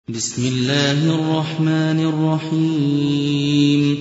بسم الله الرحمن الرحيم.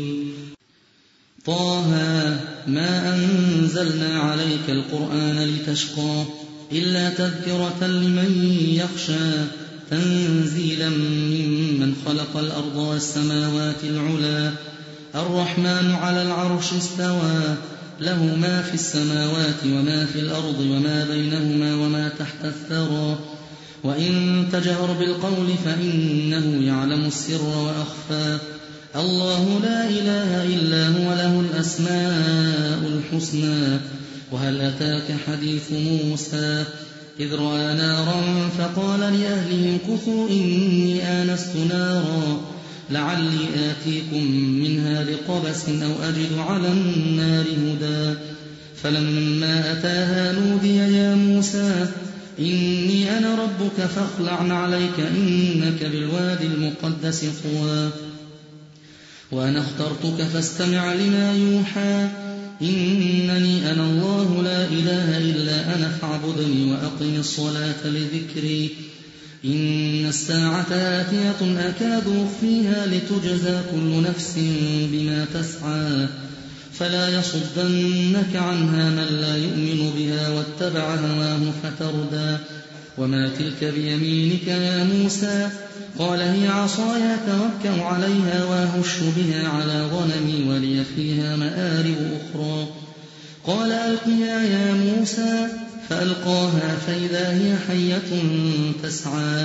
طه ما أنزلنا عليك القرآن لتشقى إلا تذكرة لمن يخشى تنزيلا ممن خلق الأرض والسماوات العلى الرحمن على العرش استوى له ما في السماوات وما في الأرض وما بينهما وما تحت الثرى وإن تجهر بالقول فإنه يعلم السر وأخفى الله لا إله إلا هو له الأسماء الحسنى وهل أتاك حديث موسى إذ رأى نارا فقال لأهلهم كثوا إني آنست نارا لعلي آتيكم منها بقبس أو أجد على النار هدى فلما أتاها نودي يا موسى إني أنا ربك فاخلع عليك إنك بالوادي المقدس طوى وأنا اخترتك فاستمع لما يوحى إنني أنا الله لا إله إلا أنا فاعبدني وأقم الصلاة لذكري إن الساعة آتية أكاد أخفيها لتجزى كل نفس بما تسعى فلا يصدنك عنها من لا يؤمن بها واتبع هواه فتردى وما تلك بيمينك يا موسى قال هي عصاي أتوكأ عليها وأهش بها على غنمي ولي فيها مآرب أخرى قال ألقها يا موسى فألقاها فإذا هي حية تسعى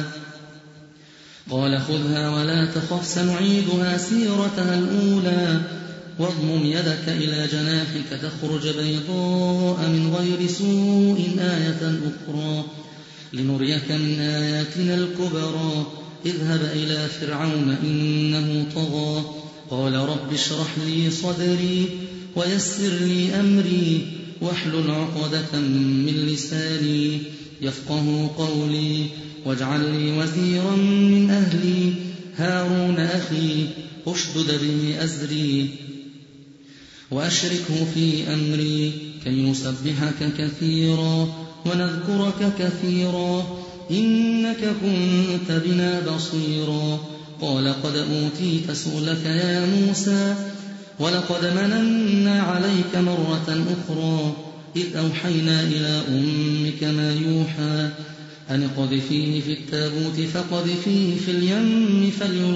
قال خذها ولا تخف سنعيدها سيرتها الأولى واضمم يدك إلى جناحك تخرج بيضاء من غير سوء آية أخرى لنريك من آياتنا الكبرى اذهب إلى فرعون إنه طغى قال رب اشرح لي صدري ويسر لي أمري واحلل عقدة من لساني يفقه قولي واجعل لي وزيرا من أهلي هارون أخي اشدد به أزري وأشركه في أمري كي نسبحك كثيرا ونذكرك كثيرا إنك كنت بنا بصيرا قال قد أوتيت سؤلك يا موسى ولقد مننا عليك مرة أخرى إذ أوحينا إلى أمك ما يوحى أن اقذفيه في التابوت فقذفيه في اليم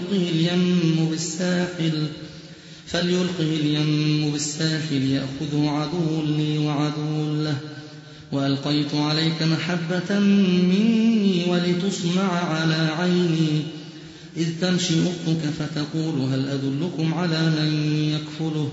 فليلقه اليم بالساحل يأخذه عدو لي وعدو له وألقيت عليك محبة مني ولتصنع على عيني إذ تمشي أختك فتقول هل أدلكم على من يكفله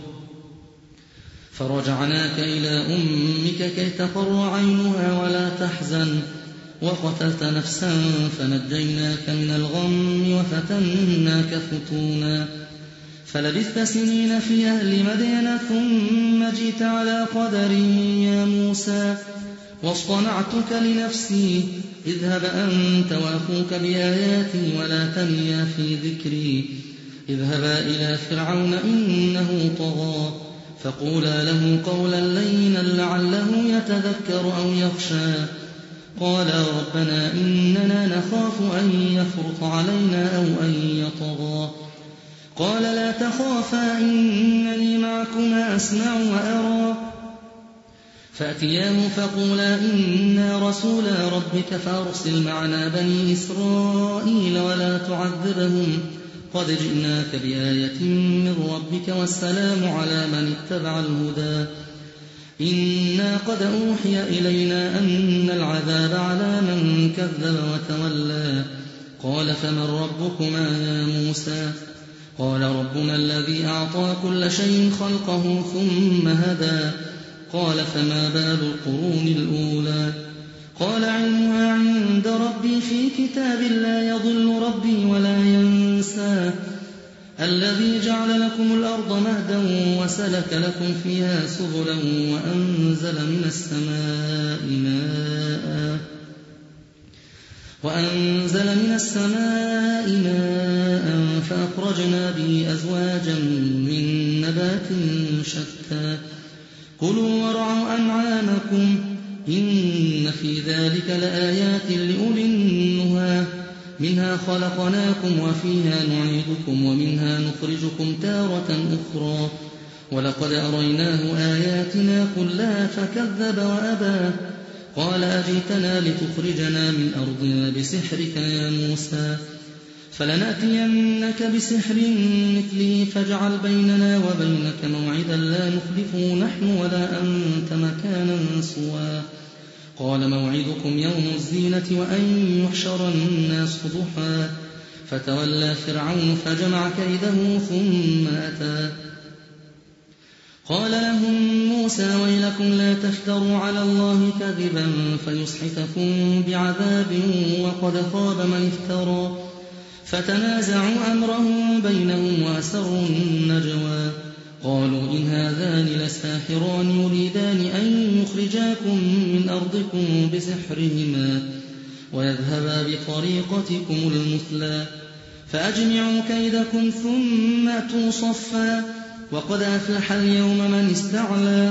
فرجعناك إلى أمك كي تقر عينها ولا تحزن وقتلت نفسا فنجيناك من الغم وفتناك فتونا فلبثت سنين في أهل مدين ثم جئت على قدري يا موسى واصطنعتك لنفسي اذهب أنت وأخوك بآياتي ولا تنيا في ذكري اذهبا إلى فرعون إنه طغى فقولا له قولا لينا لعله يتذكر أو يخشى قالا ربنا إننا نخاف أن يفرط علينا أو أن يطغى قال لا تخافا إنني معكما أسمع وأرى فأتياه فقولا إنا رسولا ربك فأرسل معنا بني إسرائيل ولا تعذبهم قد جئناك بآية من ربك والسلام على من اتبع الهدى إنا قد أوحي إلينا أن العذاب على من كذب وتولى قال فمن ربكما يا موسى قال ربنا الذي أعطى كل شيء خلقه ثم هدى قال فما بال القرون الأولى قال علمها عند ربي في كتاب لا يضل ربي ولا ينسى الذي جعل لكم الأرض مهدا وسلك لكم فيها سبلا وأنزل من السماء ماء فأخرجنا به أزواجا من نبات شتى كلوا وارعوا أنعامكم إن في ذلك لآيات لأولي النهى منها خلقناكم وفيها نعيدكم ومنها نخرجكم تارة أخرى ولقد أريناه آياتنا كلها فكذب وأبى قال أجئتنا لتخرجنا من أرضنا بسحرك يا موسى فلنأتينك بسحر مثله فاجعل بيننا وبينك موعدا لا نخلفه نحن ولا أنت مكانا سوى قال موعدكم يوم الزينة وأن يحشر الناس ضحى فتولى فرعون فجمع كيده ثم أتى قال لهم موسى ويلكم لا تفتروا على الله كذبا فيسحتكم بعذاب وقد خاب من افترى فتنازعوا أمرهم بينهم وأسروا النجوى قالوا إن هذان لساحران يريدان أن يخرجاكم من أرضكم بسحرهما ويذهبا بطريقتكم المثلى فأجمعوا كيدكم ثم أتوا صفا وقد أفلح اليوم من استعلى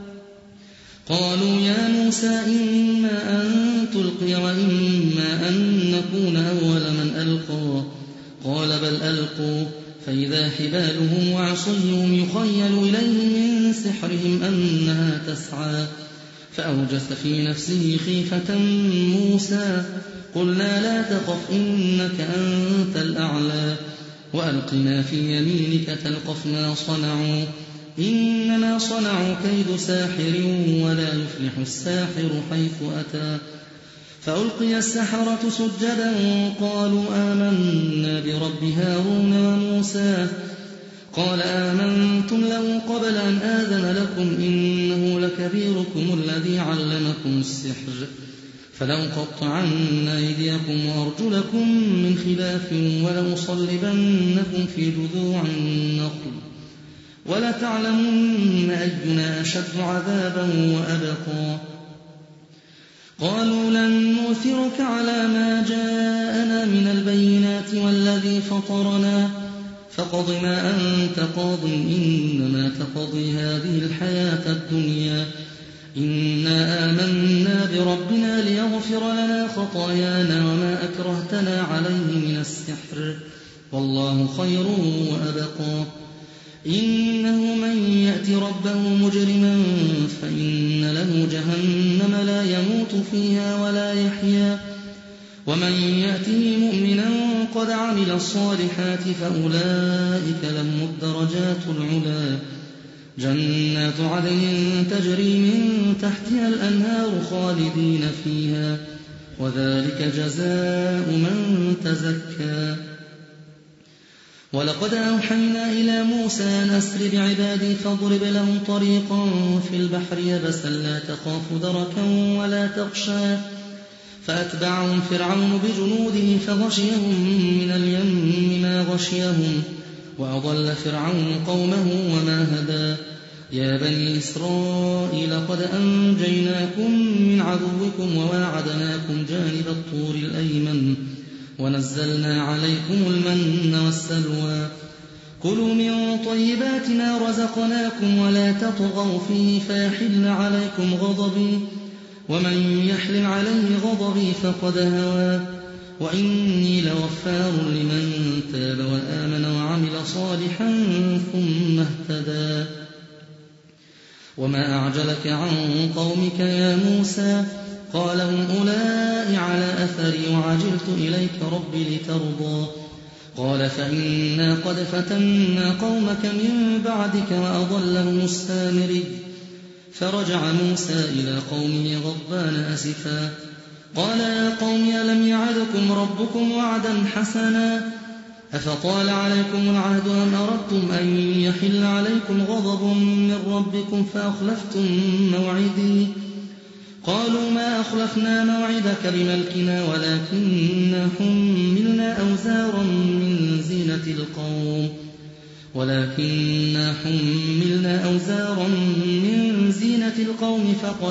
قالوا يا موسى إما أن تلقي وإما أن نكون أول من ألقى قال بل ألقوا فإذا حبالهم وعصيهم يخيل إليه من سحرهم أنها تسعى فأوجس في نفسه خيفة موسى قلنا لا تخف إنك أنت الأعلى وألق ما في يمينك تلقف ما صنعوا إنما صنعوا كيد ساحر ولا يفلح الساحر حيث أتى فألقي السحرة سجدا قالوا آمنا برب هارون وموسى قال آمنتم له قبل أن آذن لكم إنه لكبيركم الذي علمكم السحر فلأقطعن أيديكم وأرجلكم من خلاف ولأصلبنكم في جذوع النخل ولتعلمن أينا أشد عذابا وأبقى قالوا لن نؤثرك على ما جاءنا من البينات والذي فطرنا فاقض ما أنت قاض إنما تقضي هذه الحياة الدنيا إنا آمنا بربنا ليغفر لنا خطايانا وما أكرهتنا عليه من السحر والله خير وأبقى إنه من يأت ربه مجرما فإن له جهنم لا يموت فيها ولا يحيا ومن يأته مؤمنا قد عمل الصالحات فأولئك لهم الدرجات العلا جنات عدن تجري من تحتها الأنهار خالدين فيها وذلك جزاء من تزكى ولقد أوحينا إلى موسى أن أسر بعبادي فاضرب لهم طريقا في البحر يبسا لا تخاف دركا ولا تخشى فأتبعهم فرعون بجنوده فغشيهم من اليم ما غشيهم وأضل فرعون قومه وما هدى يا بني إسرائيل قد أنجيناكم من عدوكم وواعدناكم جانب الطور الأيمن ونزلنا عليكم المن والسلوى كلوا من طيبات ما رزقناكم ولا تطغوا فيه فيحل عليكم غضبي ومن يحلل عليه غضبي فقد هوى وإني لغفار لمن تاب وآمن وعمل صالحا ثم اهتدى وما أعجلك عن قومك يا موسى قال هم أولئك على أثري وعجلت إليك ربي لترضى قال فإنا قد فتنا قومك من بعدك وأضلهم السامري فرجع موسى إلى قومه غضبان أسفا قال يا قوم ألم يعدكم ربكم وعدا حسنا أفطال عليكم العهد أم أردتم أن يحل عليكم غضب من ربكم فأخلفتم موعدي قالوا ما أخلفنا موعدك بملكنا ولكننا حملنا أوزارا من زينة القوم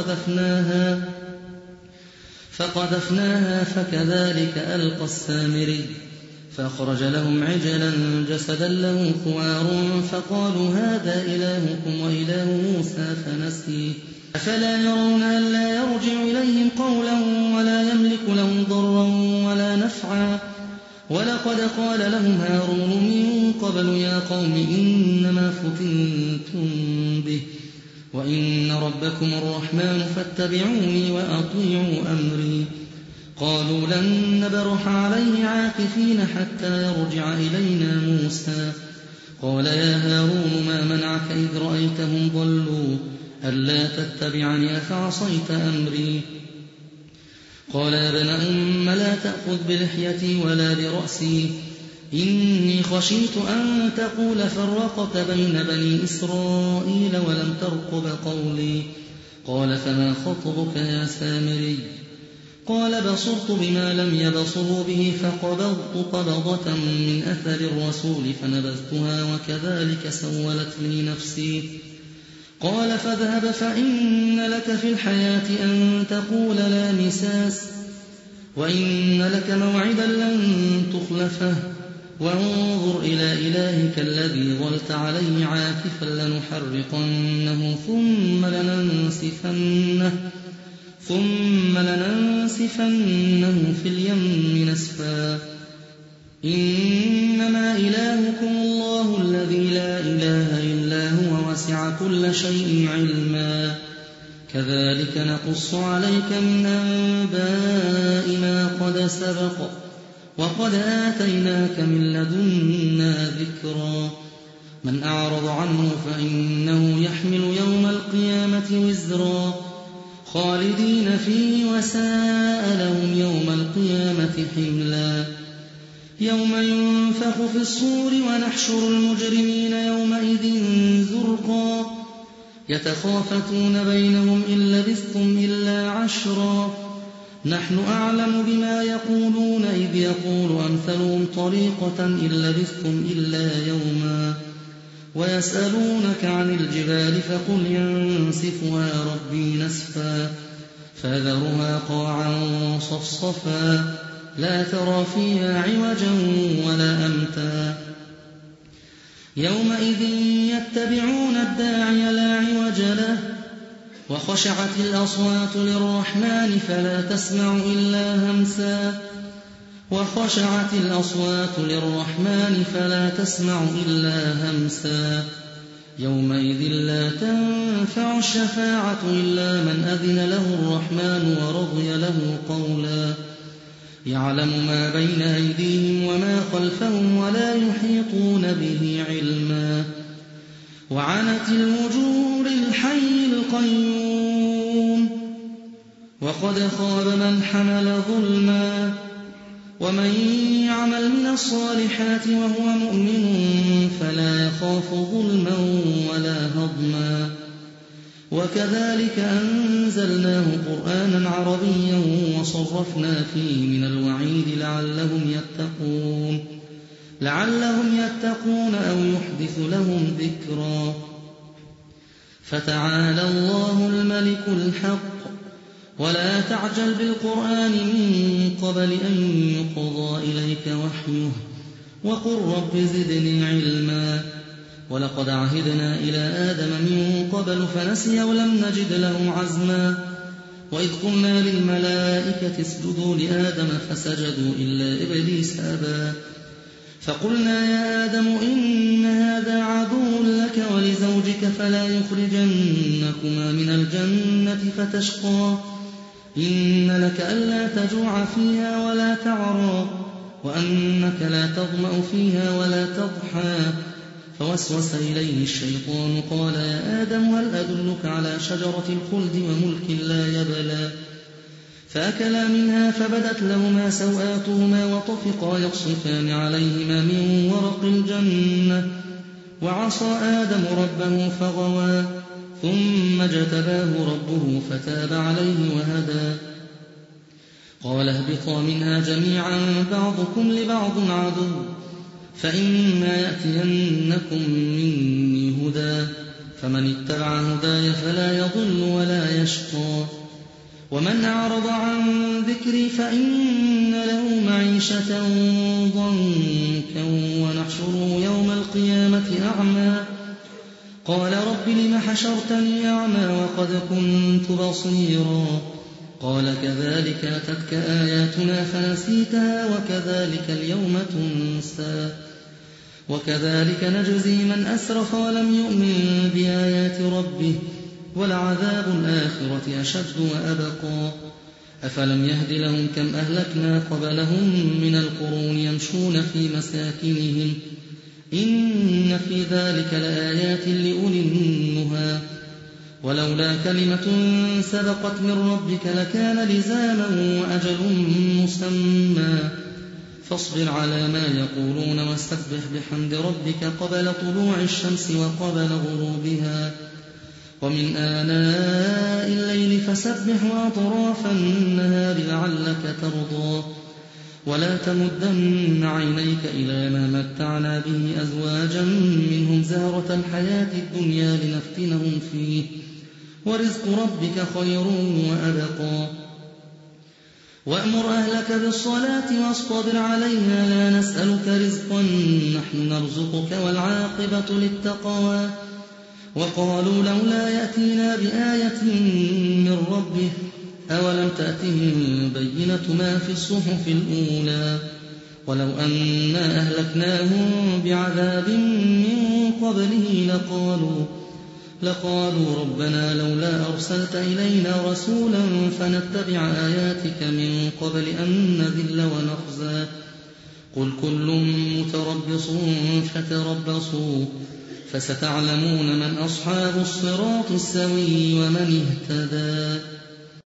فقذفناها فكذلك ألقى السامري فأخرج لهم عجلا جسدا له خوار فقالوا هذا إلهكم وإله موسى فنسي أفلا يرون ألا يرجع إليهم قولا ولا يملك لهم ضرا ولا نفعا ولقد قال لهم هارون من قبل يا قوم إنما فتنتم به وإن ربكم الرحمن فاتبعوني وأطيعوا أمري. قالوا لن نبرح عليه عاكفين حتى يرجع إلينا موسى. قال يا هارون ما منعك إذ رأيتهم ضلوا ألا تتبعني أفعصيت أمري. قال يا ابن أم لا تأخذ بلحيتي ولا برأسي إني خشيت أن تقول فرقت بين بني إسرائيل ولم ترقب قولي. قال فما خطبك يا سامري؟ قال بصرت بما لم يبصروا به فقبضت قبضة من أثر الرسول فنبذتها وكذلك سولت لي نفسي. قال فاذهب فإن لك في الحياة أن تقول لا مساس وإن لك موعدا لن تخلفه وانظر إلى إلهك الذي ظلت عليه عاكفا لنحرقنه ثم لننسفنه في اليم نسفا. إنما إلهكم الله الذي لا إله إلا هو وسع كل شيء علما. كذلك نقص عليك من أنباء ما قد سبق وقد آتيناك من لدنا ذكرا. من أعرض عنه فإنه يحمل يوم القيامة وزرا خالدين فيه وساء لهم يوم القيامة حملا. يوم ينفخ في الصور ونحشر المجرمين يومئذ زرقا يتخافتون بينهم إن لبثتم إلا عشرا نحن أعلم بما يقولون إذ يقول أمثلهم طريقة إن لبثتم إلا يوما. ويسألونك عن الجبال فقل ينسفها ربي نسفا فذرها قاعا صفصفا لا ترى فيها عوجا ولا أمتا. يومئذ يتبعون الداعي لا عوج له وخشعت الأصوات للرحمن فلا تسمع إلا همسا. يومئذ لا تنفع الشفاعة إلا من أذن له الرحمن ورضي له قولا. يعلم ما بين أيديهم وما خلفهم ولا يحيطون به علما. وعنت الوجوه للحي القيوم وقد خاب من حمل ظلما. ومن يعمل من الصالحات وهو مؤمن فلا يخاف ظلما ولا هضما. وكذلك أنزلناه قرآنا عربيا وصرفنا فيه من الوعيد لعلهم يتقون أو يحدث لهم ذكرا. فتعالى الله الملك الحق ولا تعجل بالقرآن من قبل أن يقضى إليك وحيه وقل رب زدني علما. ولقد عهدنا إلى آدم من قبل فنسي ولم نجد له عزما. وإذ قلنا للملائكة اسجدوا لآدم فسجدوا إلا إبليس أبى. فقلنا يا آدم إن هذا عدو لك ولزوجك فلا يخرجنكما من الجنة فتشقى. إن لك ألا تجوع فيها ولا تعرى وأنك لا تظمأ فيها ولا تضحى. فوسوس إليه الشيطان قال يا آدم هل أدلك على شجرة الخلد وملك لا يبلى. فأكلا منها فبدت لهما سوآتهما وطفقا يخصفان عليهما من ورق الجنة. وعصى آدم ربه فغوى ثم اجتباه ربه فتاب عليه وهدى. قال اهبطا منها جميعا بعضكم لبعض عدو فإما يأتينكم مني هدى فمن اتبع هداي فلا يضل ولا يشقى. ومن أعرض عن ذكري فإن له معيشة ضنكا ونحشره يوم القيامة أعمى. قال رب لم حشرتني أعمى وقد كنت بصيرا قال كذلك أتتك آياتنا فنسيتها وكذلك اليوم تنسى وكذلك نجزي من أسرف ولم يؤمن بآيات ربه ولعذاب الآخرة أشد وأبقى أفلم يهد لهم كم أهلكنا قبلهم من القرون يمشون في مساكنهم إن في ذلك لآيات لأولي النهى ولولا كلمة سبقت من ربك لكان لزاما وأجل مسمى فاصبر على ما يقولون واستسبح بحمد ربك قبل طلوع الشمس وقبل غروبها ومن آناء الليل فسبح وأطراف النهار لعلك ترضى ولا تمدن عينيك إلى ما متعنا به أزواجا منهم زهرة الحياة الدنيا لنفتنهم فيه ورزق ربك خير وأبقى وأمر أهلك بالصلاة واصطبر عليها لا نسألك رزقا نحن نرزقك والعاقبة للتقوى وقالوا لولا يأتينا بآية من ربه أولم تأتهم بينة ما في الصحف الأولى ولو أنا أهلكناهم بعذاب من قبله لقالوا ربنا لولا أرسلت إلينا رسولا فنتبع آياتك من قبل أن نذل ونخزى قل كل متربص فتربصوا فستعلمون من أصحاب الصراط السوي ومن اهتدى